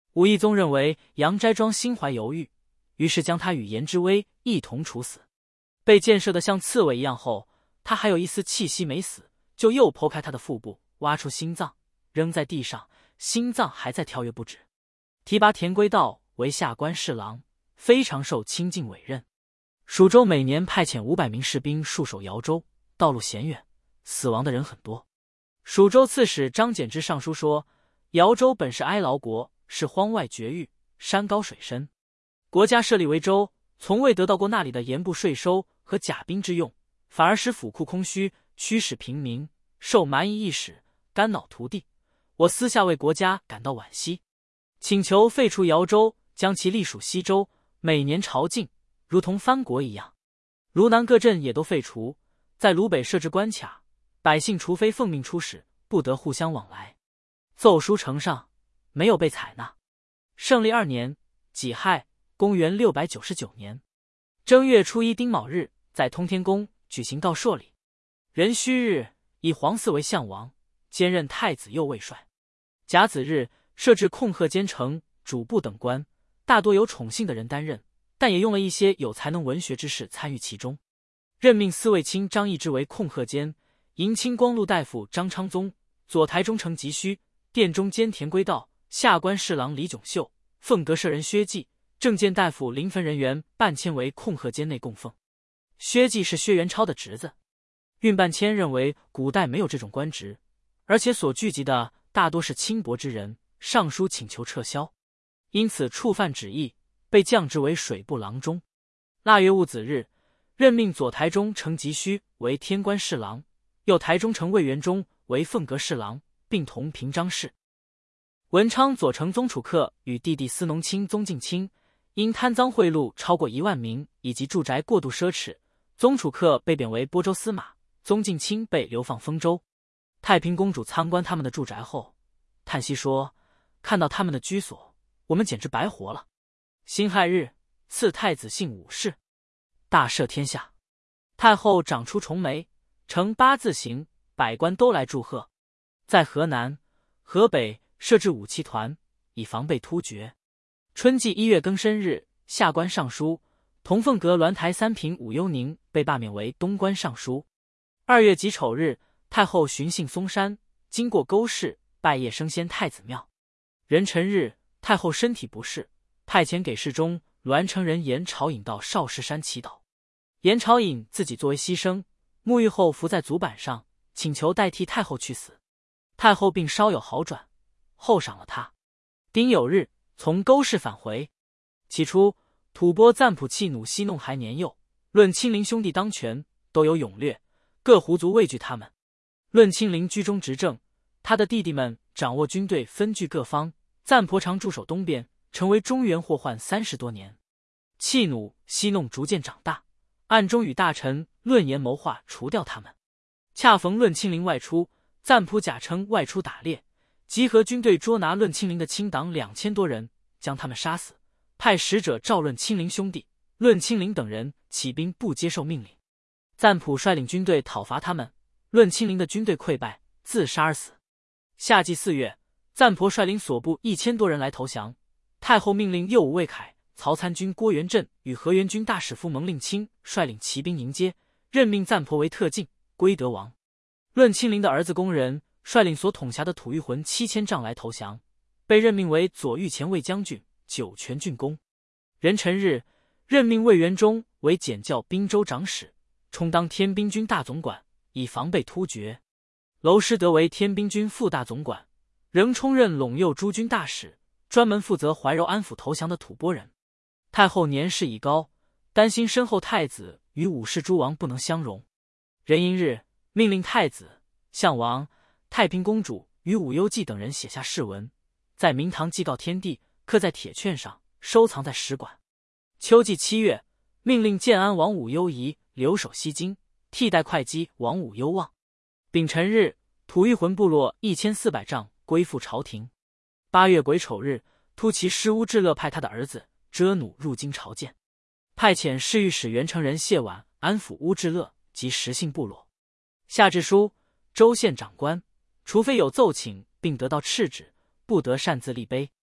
武义宗认为杨斋庄心怀犹豫，于是将他与颜之威一同处死。被箭射得像刺猬一样后，他还有一丝气息没死，就又剖开他的腹部，挖出心脏，扔在地上，心脏还在跳跃不止。提拔田归道为下官侍郎，非常受亲近委任。蜀州每年派遣五百名士兵戍守瑶州，道路险远，死亡的人很多。蜀州刺史张柬之上书说，瑶州本是哀牢国，是荒外绝域，山高水深，国家设立为州，从未得到过那里的盐布税收和甲兵之用，反而使府库空虚，驱使平民受蛮夷役使，肝脑涂地。我私下为国家感到惋惜，请求废除瑶州，将其隶属西州，每年朝觐，如同藩国一样。卢南各镇也都废除，在卢北设置关卡，百姓除非奉命出使，不得互相往来。奏书呈上，没有被采纳。圣历二年己亥，公元六百九十九年正月初一丁卯日，在通天宫举行告朔礼。壬戌日，以皇嗣为相王，兼任太子右卫帅。甲子日，设置控鹤监丞、主簿等官，大多有宠幸的人担任，但也用了一些有才能文学之士参与其中。任命司卫卿张易之为控鹤监，迎亲光禄大夫张昌宗，左台中丞急需，殿中监田归道，下官侍郎李炯秀，凤阁舍人薛稷，正监大夫临汾人员半迁为控鹤监内供奉。薛稷是薛元超的侄子。运半迁认为古代没有这种官职，而且所聚集的大多是轻薄之人，上书请求撤销，因此触犯旨意，被降职为水部郎中。腊月戊子日，任命左台中丞急需为天官侍郎，右台中丞魏元忠为凤阁侍郎，并同平章事。文昌左丞宗楚客与弟弟司农卿宗敬卿因贪赃贿赂超过一万名，以及住宅过度奢侈，宗楚客被贬为播州司马，宗敬卿被流放丰州。太平公主参观他们的住宅后，叹息说，看到他们的居所，我们简直白活了。辛亥日，赐太子姓武氏，大赦天下。太后长出重眉，呈八字形，百官都来祝贺。在河南、河北设置武器团，以防备突厥。春季一月庚申日，下官尚书同凤阁鸾台三品武幽宁被罢免为东官尚书。二月己丑日，太后巡幸嵩山，经过沟氏，拜谒升仙太子庙。壬辰日，太后身体不适，派遣给事中栾城人严朝隐到少室山祈祷。严朝隐自己作为牺牲，沐浴后伏在足板上，请求代替太后去死。太后病稍有好转，厚赏了他。丁酉日，从沟氏返回。起初，吐蕃赞普弃弩戏弄还年幼，论亲邻兄弟当权，都有勇略，各胡族畏惧他们。论亲邻居中执政，他的弟弟们掌握军队，分据各方。赞婆常驻守东边，成为中原祸患三十多年。弃弩戏弄逐渐长大，暗中与大臣论言谋划，除掉他们。恰逢论亲邻外出，赞普假称外出打猎，集合军队捉拿论亲邻的亲党两千多人，将他们杀死，派使者召论亲邻兄弟。论亲邻等人起兵不接受命令，赞普率领军队讨伐他们，论亲邻的军队溃败，自杀而死。夏季四月，赞婆率领所部一千多人来投降。太后命令右武卫凯、曹参军郭元振与河源军大使夫蒙令卿率领骑兵迎接，任命赞婆为特进、归德王。论亲邻的儿子宫人率领所统辖的吐谷浑七千丈来投降，被任命为左御前卫将军、酒泉郡公。壬辰日，任命魏元忠为检校滨州长史，充当天兵军大总管，以防备突厥。娄师德为天兵军副大总管，仍充任陇右诸军大使，专门负责怀柔安抚投降的吐蕃人。太后年事已高，担心身后太子与武氏诸王不能相容。壬寅日，命令太子、相王、太平公主与武攸暨等人写下誓文，在明堂祭告天地，刻在铁券上，收藏在使馆。秋季七月，命令建安王武攸宜留守西京，替代会稽王武攸望。丙辰日，吐谷浑部落一千四百丈归附朝廷。八月癸丑日，突骑师乌智乐派他的儿子遮弩入京朝见，派遣侍御史元成人谢婉安抚乌智乐及石姓部落。下制书，州县长官除非有奏请并得到敕旨，不得擅自立碑。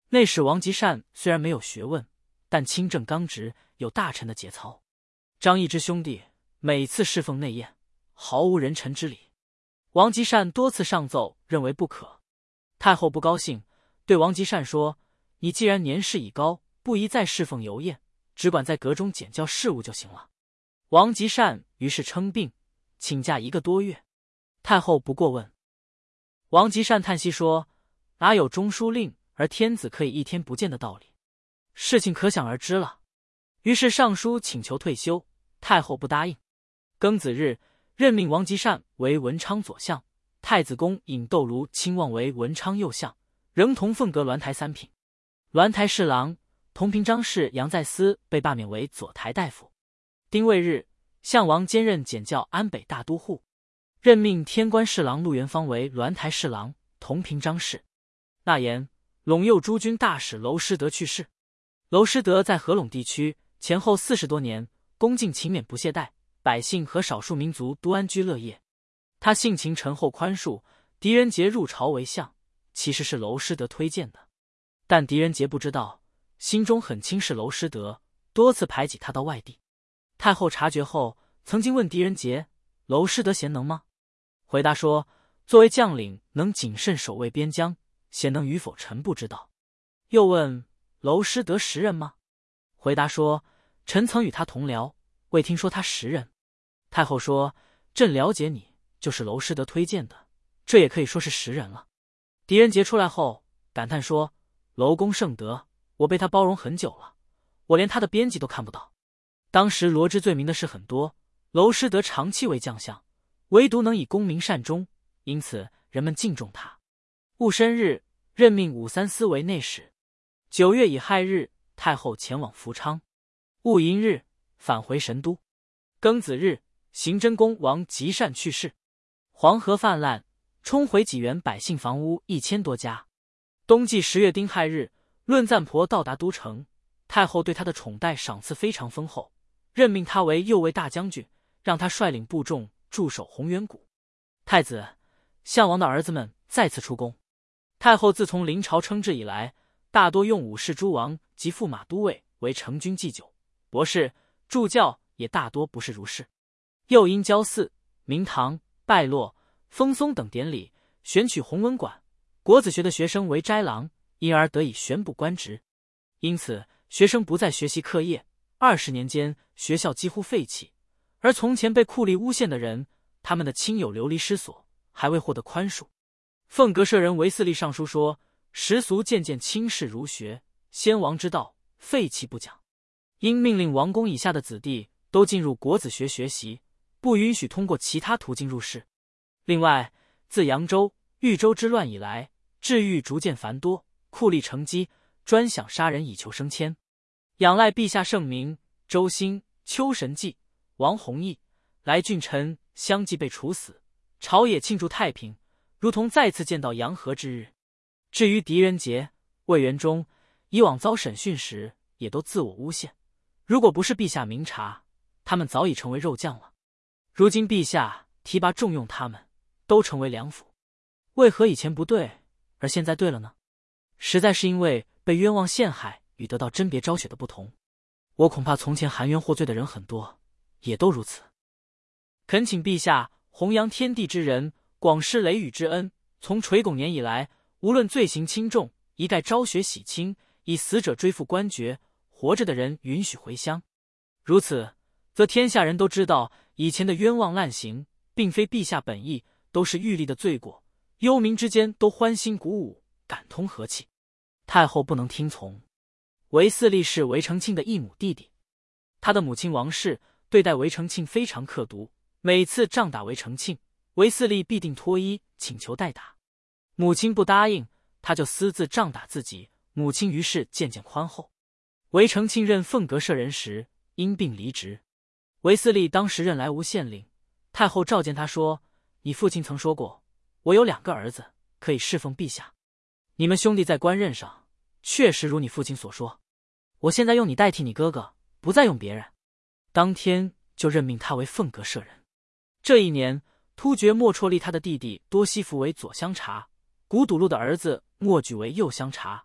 内史王吉善虽然没有学问，但清正刚直，有大臣的节操。张易之兄弟每次侍奉内宴，毫无人臣之礼。王吉善多次上奏，认为不可。太后不高兴，对王吉善说：“你既然年事已高，不宜再侍奉游宴，只管在阁中检校事务就行了。”王吉善于是称病，请假一个多月。太后不过问。王吉善叹息说：“哪有中书令而天子可以一天不见的道理？事情可想而知了。”于是上书请求退休，太后不答应。庚子日，任命王吉善为文昌左相，太子宫尹窦卢亲望为文昌右相，仍同凤阁鸾台三品。鸾台侍郎同平章事杨再思被罢免为左台大夫。丁未日，项王兼任检校安北大都护，任命天官侍郎陆元方为鸾台侍郎同平章事。那言，陇右诸军大使娄师德去世。娄师德在河陇地区前后四十多年，恭敬勤勉不懈怠，百姓和少数民族都安居乐业。他性情沉厚宽恕，狄仁杰入朝为相，其实是娄师德推荐的。但狄仁杰不知道，心中很轻视娄师德，多次排挤他到外地。太后察觉后，曾经问狄仁杰：“娄师德贤能吗？”回答说：“作为将领，能谨慎守卫边疆，贤能与否，臣不知道。”又问：“娄师德识人吗？”回答说：“臣曾与他同僚，未听说他识人。”太后说：“朕了解你，就是娄师德推荐的，这也可以说是识人了。”狄仁杰出来后感叹说：“娄公圣德，我被他包容很久了，我连他的编辑都看不到。”当时罗织罪名的事很多，娄师德长期为将相，唯独能以功名善终，因此人们敬重他。戊申日，任命武三思为内史。九月乙亥日，太后前往福昌。戊寅日，返回神都。庚子日，行真公王吉善去世。黄河泛滥，冲毁济源百姓房屋一千多家。冬季十月丁亥日，论赞婆到达都城，太后对他的宠待赏赐非常丰厚，任命他为右卫大将军，让他率领部众驻守洪元谷。太子、项王的儿子们再次出宫。太后自从临朝称制以来，大多用武士诸王及驸马都尉为成军祭酒，博士、助教也大多不是如是。又因郊祀、明堂、拜落、封松等典礼，选取弘文馆、国子学的学生为斋郎，因而得以选补官职。因此学生不再学习课业，二十年间学校几乎废弃，而从前被酷吏诬陷的人，他们的亲友流离失所，还未获得宽恕。凤阁舍人韦四立上书说，时俗渐渐轻视儒学，先王之道废弃不讲，应命令王公以下的子弟都进入国子学学习，不允许通过其他途径入仕。另外，自扬州、豫州之乱以来，治狱逐渐繁多，酷吏乘机专想杀人以求升迁。仰赖陛下圣明，周兴、邱神济、王弘毅、来俊臣相继被处死，朝野庆祝太平，如同再次见到阳和之日。至于狄仁杰、魏元忠，以往遭审讯时也都自我诬陷，如果不是陛下明察，他们早已成为肉酱了。如今陛下提拔重用他们，都成为良辅，为何以前不对，而现在对了呢？实在是因为被冤枉陷害与得到甄别昭雪的不同。我恐怕从前含冤获罪的人很多，也都如此。恳请陛下弘扬天地之仁，广施雷雨之恩。从垂拱年以来，无论罪行轻重，一概昭雪洗清，以死者追复官爵，活着的人允许回乡。如此，则天下人都知道以前的冤枉滥行并非陛下本意，都是欲立的罪过，忧民之间都欢欣鼓舞，感通和气。太后不能听从。韦四立是韦承庆的异母弟弟，他的母亲王氏对待韦承庆非常刻毒，每次仗打韦承庆，韦四立必定脱衣请求代打。母亲不答应，他就私自仗打自己，母亲于是渐渐宽厚。韦承庆任凤阁舍人时因病离职，韦四立当时任莱芜县令，太后召见他说：“你父亲曾说过，我有两个儿子可以侍奉陛下，你们兄弟在官任上确实如你父亲所说，我现在用你代替你哥哥，不再用别人。”当天就任命他为凤阁舍人。这一年，突厥莫绰立他的弟弟多西福为左香察，古笃路的儿子莫举为右香察，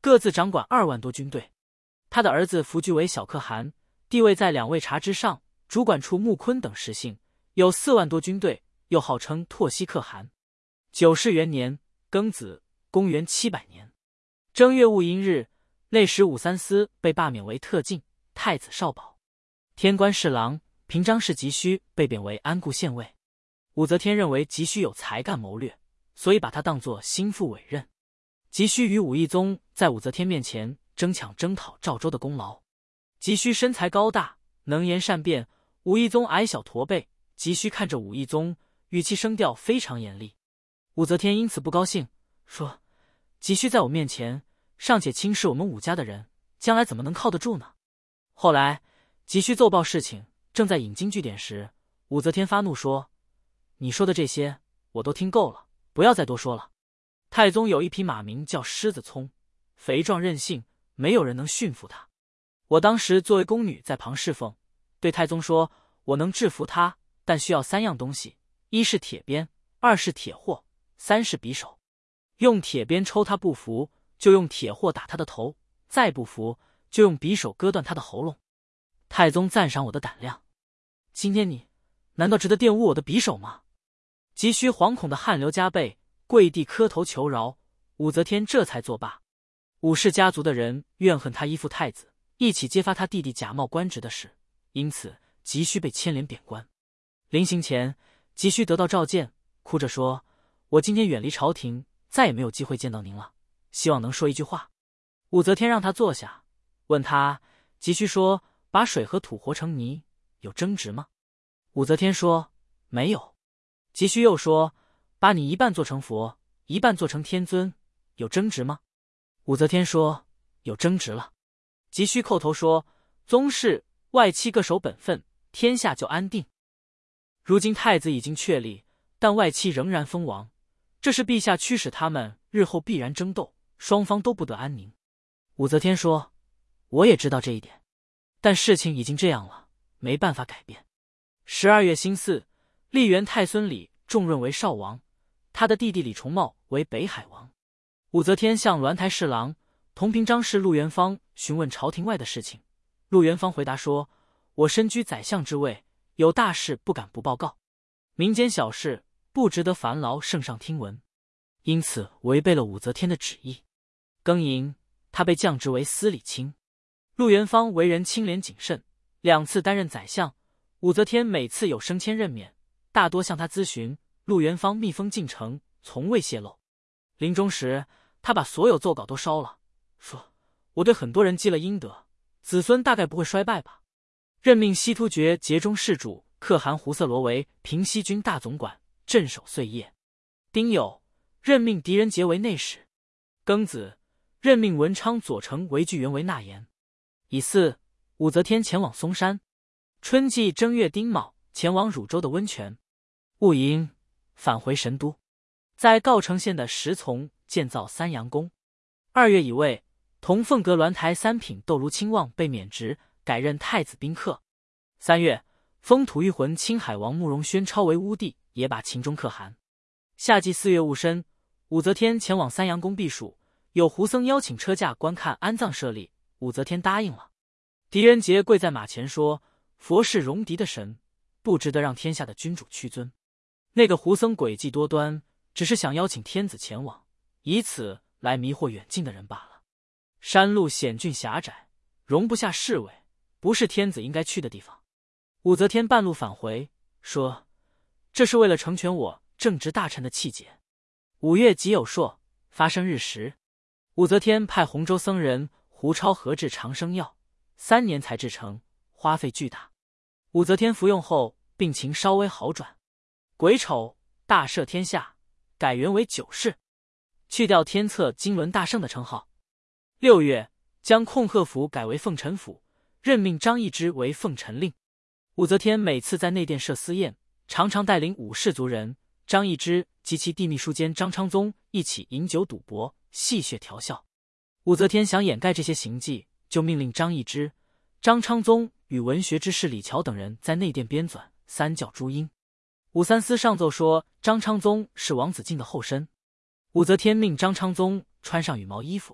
各自掌管二万多军队。他的儿子福居为小可汗，地位在两位察之上，主管处穆昆等实姓，有四万多军队，又号称拓西可汗。九世元年庚子，公元七百年正月戊寅日，内史武三思被罢免为特进太子少保，天官侍郎平章事急需被贬为安固县尉。武则天认为急需有才干谋略，所以把他当作心腹委任。急需与武义宗在武则天面前争抢征讨赵州的功劳。急需身材高大，能言善辩，武义宗矮小驼背，急需看着武义宗，语气声调非常严厉。武则天因此不高兴，说：急需在我面前尚且轻视我们武家的人，将来怎么能靠得住呢？后来急需奏报事情正在引经据典时，武则天发怒说：你说的这些我都听够了，不要再多说了。太宗有一匹马名叫狮子聪，肥壮任性，没有人能驯服他。我当时作为宫女在旁侍奉，对太宗说：我能制服他，但需要三样东西：一是铁鞭，二是铁货，三是匕首。用铁鞭抽他不服，就用铁货打他的头，再不服就用匕首割断他的喉咙。太宗赞赏我的胆量，今天你难道值得玷污我的匕首吗？急需惶恐的汗流浃背，跪地磕头求饶，武则天这才作罢。武氏家族的人怨恨他依附太子，一起揭发他弟弟假冒官职的事，因此急需被牵连贬官。临行前，急需得到召见，哭着说：我今天远离朝廷，再也没有机会见到您了，希望能说一句话。武则天让他坐下，问他：急需说把水和土和成泥，有争执吗？武则天说：没有。急需又说：把你一半做成佛，一半做成天尊，有争执吗？武则天说：有争执了。急需叩头说：宗室外戚各守本分，天下就安定。如今太子已经确立，但外戚仍然封王，这是陛下驱使他们日后必然争斗，双方都不得安宁。武则天说：我也知道这一点，但事情已经这样了，没办法改变。十二月辛巳，立元太孙李重润为少王，他的弟弟李重茂为北海王。武则天向鸾台侍郎同平章事陆元方询问朝廷外的事情，陆元方回答说：我身居宰相之位，有大事不敢不报告，民间小事不值得烦劳圣上听闻，因此违背了武则天的旨意。庚寅，他被降职为司礼卿。陆元方为人清廉谨慎，两次担任宰相，武则天每次有升迁任免，大多向他咨询，陆元方密封进呈，从未泄露。临终时，他把所有奏稿都烧了，说：我对很多人积了阴德，子孙大概不会衰败吧。任命西突厥节中事主可汗胡色罗为平西军大总管，镇守碎叶。丁酉，任命狄仁杰为内史。庚子，任命文昌左丞韦巨源为纳言。乙巳，武则天前往嵩山。春季正月丁卯，前往汝州的温泉。戊寅，返回神都，在郜城县的石从建造三阳宫。二月乙未，同凤阁鸾台三品窦卢亲王被免职，改任太子宾客。三月，封吐谷浑青海王慕容宣超为乌帝，也把秦中可汗。夏季四月戊申，武则天前往三阳宫避暑，有胡僧邀请车驾观看安葬设立，武则天答应了。狄仁杰跪在马前说：佛是戎狄的神，不值得让天下的君主屈尊。那个胡僧诡计多端，只是想邀请天子前往，以此来迷惑远近的人罢了。山路险峻狭窄，容不下侍卫，不是天子应该去的地方。武则天半路返回，说：这是为了成全我正直大臣的气节。五月己酉朔，发生日时，武则天派洪州僧人胡超合制长生药，三年才制成，花费巨大。武则天服用后，病情稍微好转。癸丑，大赦天下，改元为九世，去掉天策金轮大圣的称号。六月，将控贺府改为奉臣府，任命张易之为奉臣令。武则天每次在内殿设私宴，常常带领武士族人、张易之及其弟秘书监张昌宗一起饮酒赌博，戏谑调笑。武则天想掩盖这些行迹，就命令张易之、张昌宗与文学之士李峤等人在内殿编纂三教诸音。武三思上奏说张昌宗是王子敬的后身。武则天命张昌宗穿上羽毛衣服，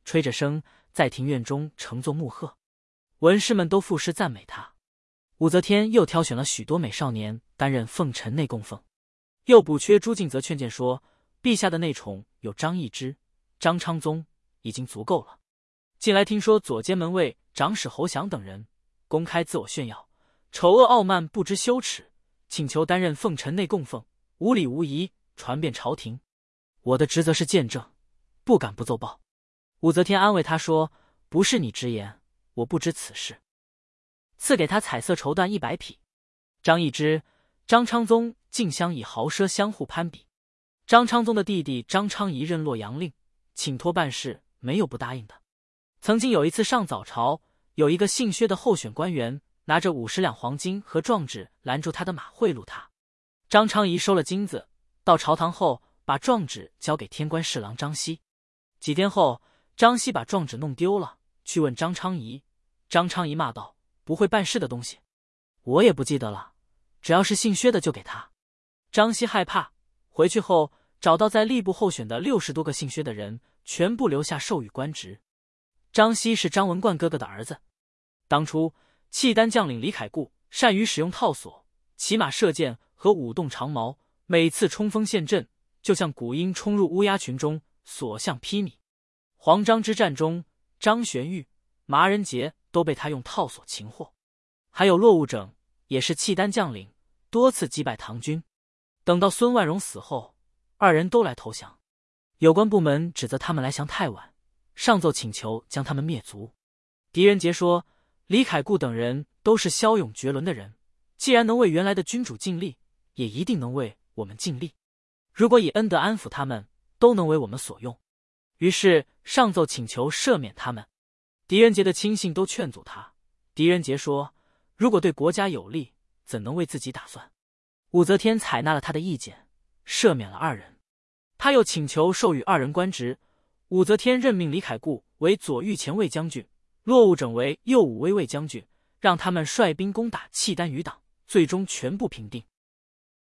吹着笙，在庭院中乘坐幕贺。文士们都赋诗赞美他。武则天又挑选了许多美少年担任奉臣内供奉，又补缺朱敬则劝谏说，陛下的内宠有张易之、张昌宗已经足够了。近来听说左监门卫长史侯祥等人公开自我炫耀，丑恶傲慢，不知羞耻，请求担任奉臣内供奉，无礼无仪，传遍朝廷。我的职责是见证，不敢不奏报。武则天安慰他说，不是你直言，我不知此事。赐给他彩色绸缎一百匹。张易之、张昌宗竞相以豪奢相互攀比。张昌宗的弟弟张昌仪任洛阳令，请托办事，没有不答应的。曾经有一次上早朝，有一个姓薛的候选官员拿着五十两黄金和状纸拦住他的马贿赂他。张昌仪收了金子，到朝堂后把状纸交给天官侍郎张熙。几天后，张熙把状纸弄丢了，去问张昌仪。张昌仪骂道，不会办事的东西，我也不记得了，只要是姓薛的就给他。张熙害怕，回去后找到在吏部候选的六十多个姓薛的人，全部留下授予官职。张熙是张文冠哥哥的儿子。当初契丹将领李凯固善于使用套索、骑马射箭和舞动长矛，每次冲锋陷阵，就像古鹰冲入乌鸦群中，所向披靡。黄章之战中，张玄玉、麻仁杰都被他用套索擒获。还有骆务整，也是契丹将领，多次击败唐军。等到孙万荣死后，二人都来投降。有关部门指责他们来降太晚，上奏请求将他们灭族。狄仁杰说，李凯固等人都是骁勇绝伦的人，既然能为原来的君主尽力，也一定能为我们尽力。如果以恩德安抚他们，都能为我们所用。于是上奏请求赦免他们。狄仁杰的亲信都劝阻他。狄仁杰说，如果对国家有利，怎能为自己打算？武则天采纳了他的意见，赦免了二人。他又请求授予二人官职。武则天任命李凯固为左御前卫将军，骆务整为右武威卫将军，让他们率兵攻打契丹余党，最终全部平定。